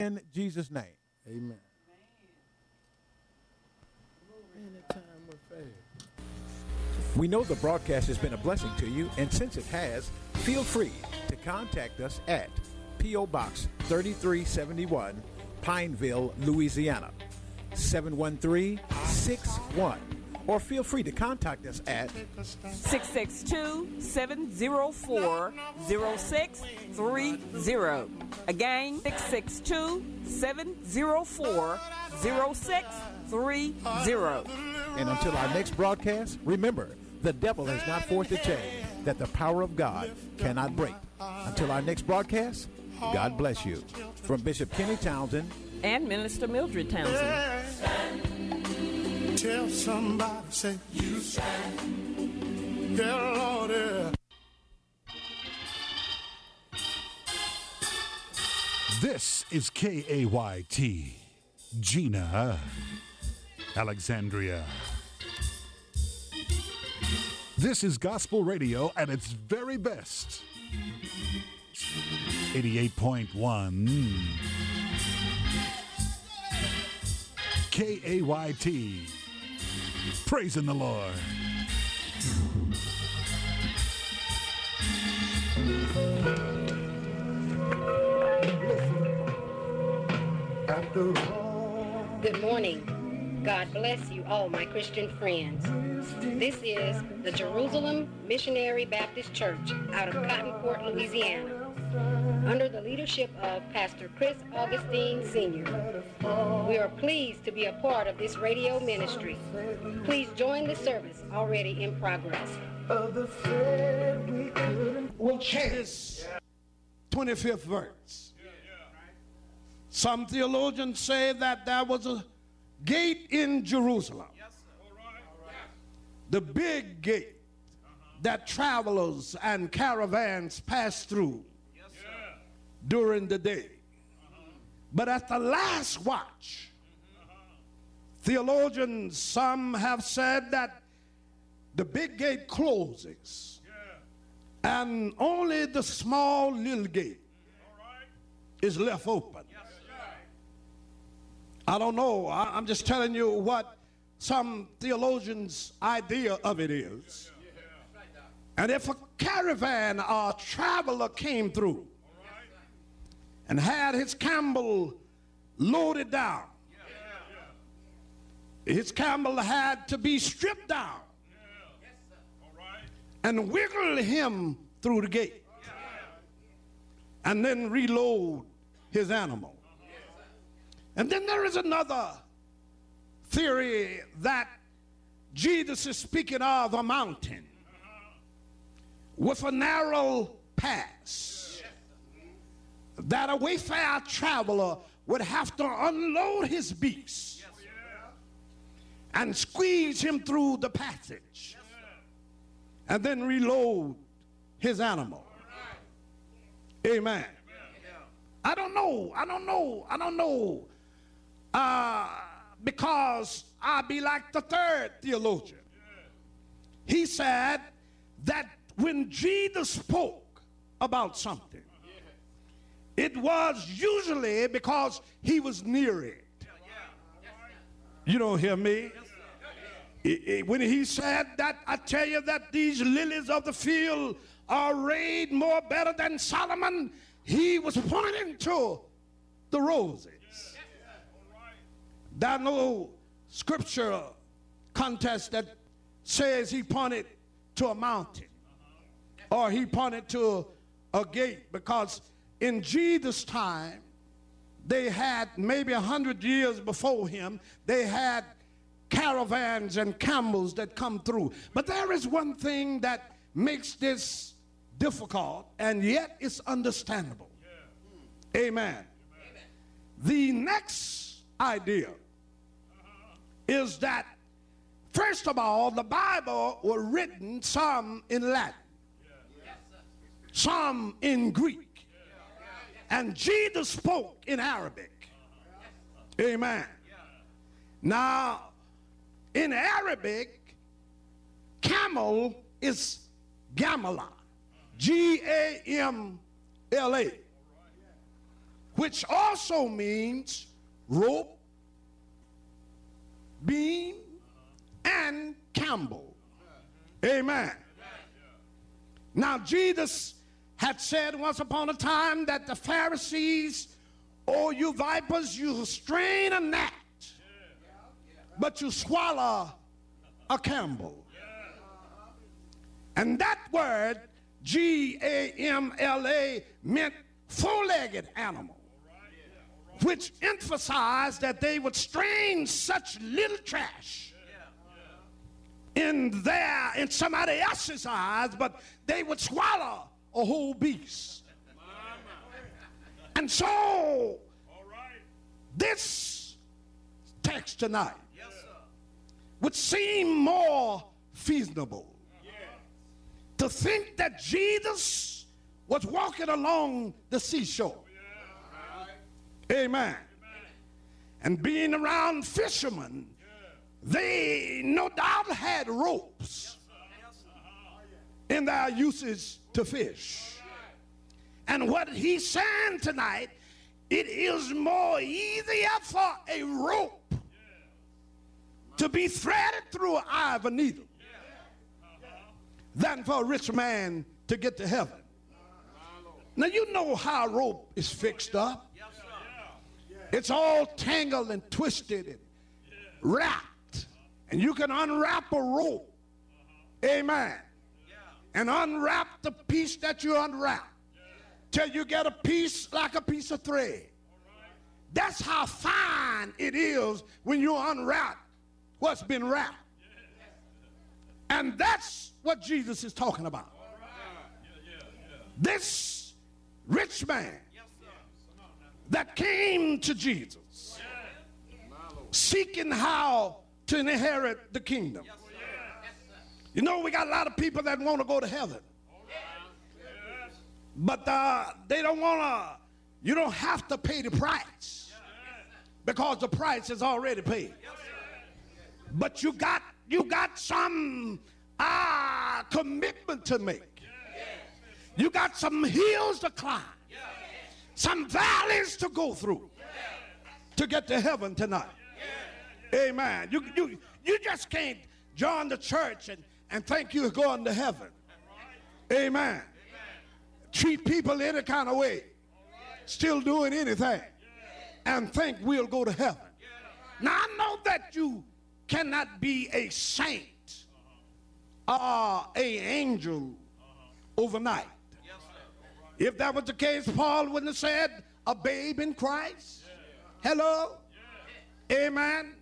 In Jesus' name. Amen. Anytime we're fair. We know the broadcast has been a blessing to you, and since it has, feel free to contact us at P.O. Box 3371, Pineville, Louisiana, 71361. Or feel free to contact us at 662-704-0630. Again, 662-704-0630. And until our next broadcast, remember, the devil has not forced a chain that the power of God cannot break. Until our next broadcast, God bless you. From Bishop Kenny Townsend And Minister Mildred Townsend. Tell somebody, say, you stand. Yeah, Lord, yeah. This is KAYT, Gina, Alexandria. This is gospel radio at its very best. 88.1 KAYT. Praising the Lord. Good morning. God bless you all, my Christian friends. This is the Jerusalem Missionary Baptist Church out of Cotton Port, Louisiana, under the leadership of Pastor Chris Augustine Sr. We are pleased to be a part of this radio ministry. Please join the service already in progress. We'll chant this 25th verse. Some theologians say that there was a gate in Jerusalem. The big gate that travelers and caravans pass through during the day. But at the last watch, theologians, some have said that the big gate closes and only the small little gate is left open. I don't know. I'm just telling you what some theologians' idea of it is. And if a caravan or a traveler came through and had his camel loaded down, his camel had to be stripped down and wiggle him through the gate and then reload his animal. And then there is another theory that Jesus is speaking of a mountain with a narrow pass that a wayfarer traveler would have to unload his beast and squeeze him through the passage and then reload his animal. Amen. I don't know. Because I'll be like the third theologian. He said that when Jesus spoke about something, it was usually because he was near it. You don't hear me? When he said that, I tell you that these lilies of the field are arrayed more better than Solomon, he was pointing to the roses. There's no scripture contest that says he pointed to a mountain or he pointed to a gate, because in Jesus' time, they had maybe 100 years before him, they had caravans and camels that come through. But there is one thing that makes this difficult, and yet it's understandable. Amen. The next idea is that, first of all, the Bible was written some in Latin, some in Greek, and Jesus spoke in Arabic. Amen. Now, in Arabic, camel is Gamala, Gamla, which also means rope, beam, and Campbell. Amen. Now, Jesus had said once upon a time that the Pharisees, oh, you vipers, you strain a gnat, but you swallow a Campbell. And that word, G-A-M-L-A, meant four-legged animal, which emphasized that they would strain such little trash in somebody else's eyes, but they would swallow a whole beast. And so this text tonight would seem more feasible to think that Jesus was walking along the seashore. Amen. And being around fishermen, they no doubt had ropes in their uses to fish. And what he's saying tonight, it is more easier for a rope to be threaded through an eye of a needle than for a rich man to get to heaven. Now you know how a rope is fixed up. It's all tangled and twisted and wrapped. And you can unwrap a rope. Amen. And unwrap the piece that you unwrap till you get a piece like a piece of thread. That's how fine it is when you unwrap what's been wrapped. And that's what Jesus is talking about. This rich man that came to Jesus seeking how to inherit the kingdom. You know, we got a lot of people that want to go to heaven, but they don't want to. You don't have to pay the price because the price is already paid. But you got some commitment to make. You got some hills to climb, some valleys to go through to get to heaven tonight. Amen. You just can't join the church and think you're going to heaven. Amen. Treat people any kind of way, still doing anything, and think we'll go to heaven. Now I know that you cannot be a saint or an angel overnight. If that was the case, Paul wouldn't have said a babe in Christ. Hello? Amen.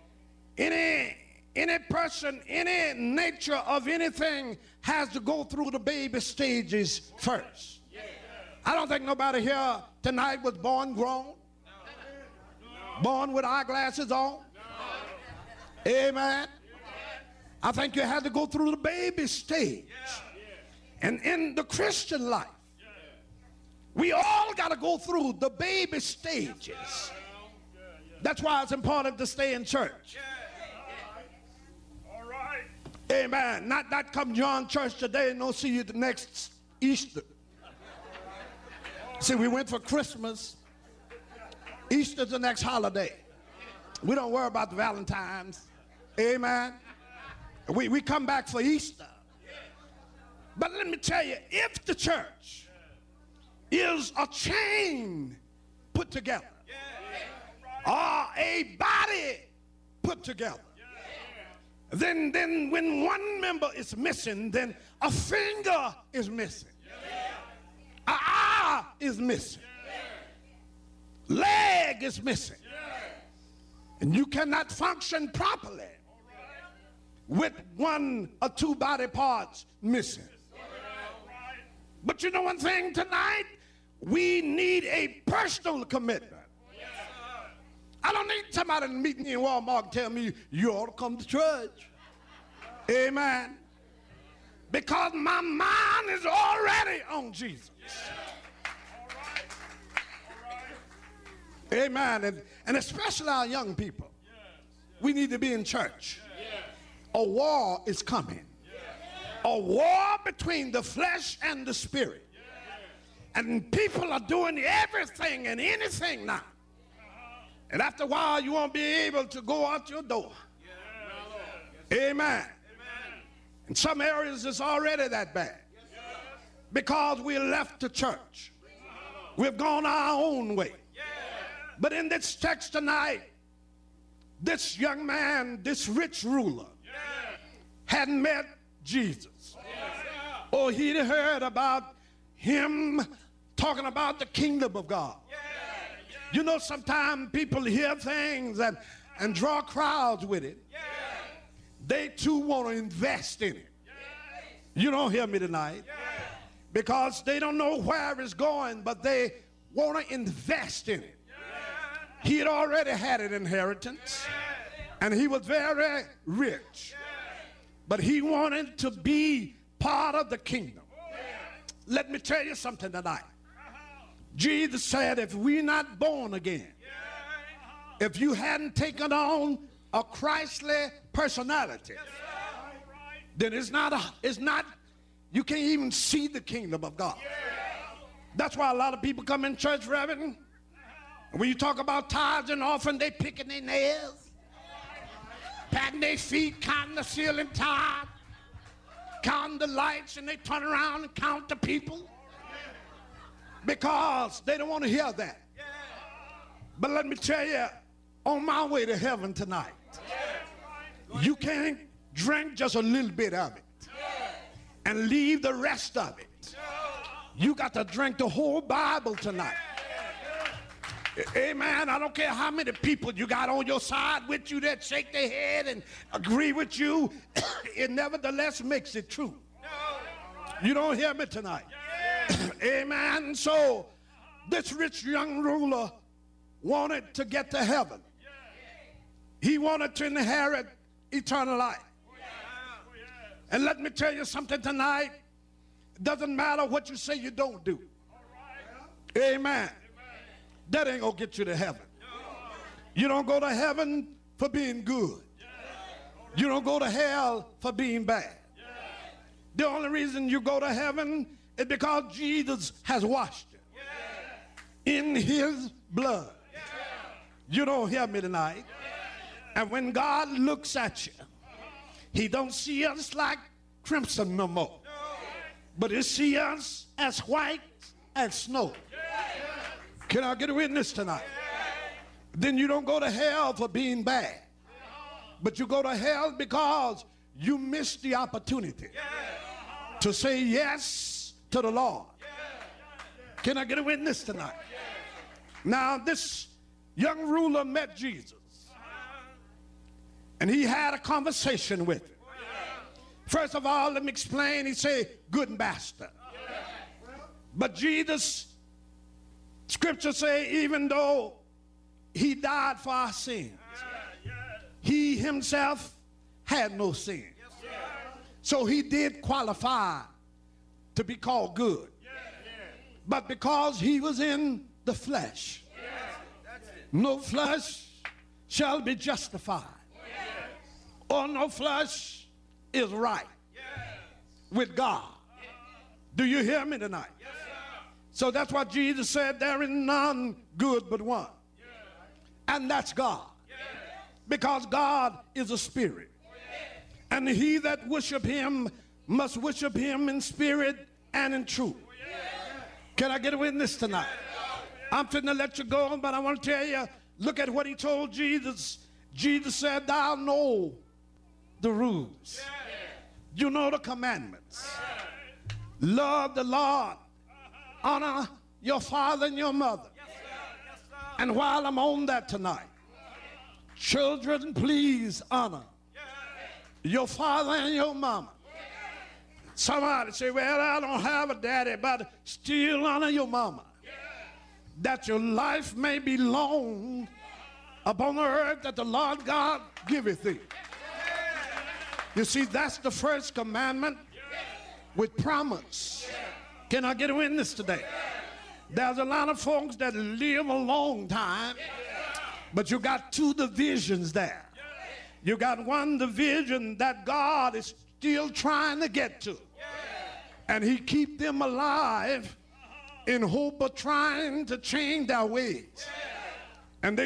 Any person, any nature of anything has to go through the baby stages first. I don't think nobody here tonight was born grown, born with eyeglasses on. Amen. I think you had to go through the baby stage. And in the Christian life, we all got to go through the baby stages. That's why it's important to stay in church. Amen. Not come join church today and don't see you the next Easter. See, we went for Christmas. Easter's the next holiday. We don't worry about the Valentine's. Amen. We come back for Easter. But let me tell you, if the church is a chain put together, or a body put together, then when one member is missing, then a finger is missing, an eye is missing, leg is missing, and you cannot function properly with one or two body parts missing. But you know one thing tonight, we need a personal commitment. I don't need somebody to meet me in Walmart and tell me you ought to come to church. Amen. Because my mind is already on Jesus. Amen. And especially our young people. We need to be in church. A war is coming. A war between the flesh and the spirit. And people are doing everything and anything now. And after a while, you won't be able to go out your door. Amen. In some areas, it's already that bad. Because we left the church. We've gone our own way. But in this text tonight, this young man, this rich ruler, had met Jesus. Oh, he'd heard about him talking about the kingdom of God. You know, sometimes people hear things and draw crowds with it. They too want to invest in it. You don't hear me tonight. Because they don't know where it's going, but they want to invest in it. He had already had an inheritance, and he was very rich. But he wanted to be part of the kingdom. Let me tell you something tonight. Jesus said, if we're not born again, if you hadn't taken on a Christly personality, then it's not, you can't even see the kingdom of God. That's why a lot of people come in church, Reverend, and when you talk about tithes and offering, they picking their nails, patting their feet, counting the ceiling tithe, counting the lights, and they turn around and count the people because they don't want to hear that. But let me tell you, on my way to heaven tonight, you can't drink just a little bit of it and leave the rest of it. You got to drink the whole Bible tonight. Amen. I don't care how many people you got on your side with you that shake their head and agree with you. It nevertheless makes it true. You don't hear me tonight. Amen. So this rich young ruler wanted to get to heaven. He wanted to inherit eternal life. And let me tell you something tonight. It doesn't matter what you say you don't do. Amen. That ain't gonna get you to heaven. You don't go to heaven for being good. You don't go to hell for being bad. The only reason you go to heaven is because Jesus has washed you in his blood. You don't hear me tonight. And when God looks at you, he don't see us like crimson no more, but he see us as white as snow. Can I get a witness tonight? Then you don't go to hell for being bad, but you go to hell because you missed the opportunity to say yes to the Lord. Can I get a witness tonight? Now this young ruler met Jesus, and he had a conversation with him. First of all, let me explain. He said, good master. But Jesus, scripture say, even though he died for our sins, he himself had no sin. So he did qualify to be called good. But because he was in the flesh, no flesh shall be justified, or no flesh is right with God. Do you hear me tonight? So that's why Jesus said there is none good but one, and that's God, because God is a spirit, and he that worship him must worship him in spirit and in truth. Can I get a witness tonight? I'm finna let you go, but I want to tell you, look at what he told Jesus. Jesus said, thou know the rules. You know the commandments. Love the Lord. Honor your father and your mother. And while I'm on that tonight, children, please honor your father and your mama. Somebody say, well, I don't have a daddy, but still honor your mama, that your life may be long upon the earth that the Lord God giveth thee. You see, that's the first commandment with promise. Can I get a witness today? There's a lot of folks that live a long time, but you got two divisions there. You got one division that God is still trying to get to, and he keep them alive in hope of trying to change their ways.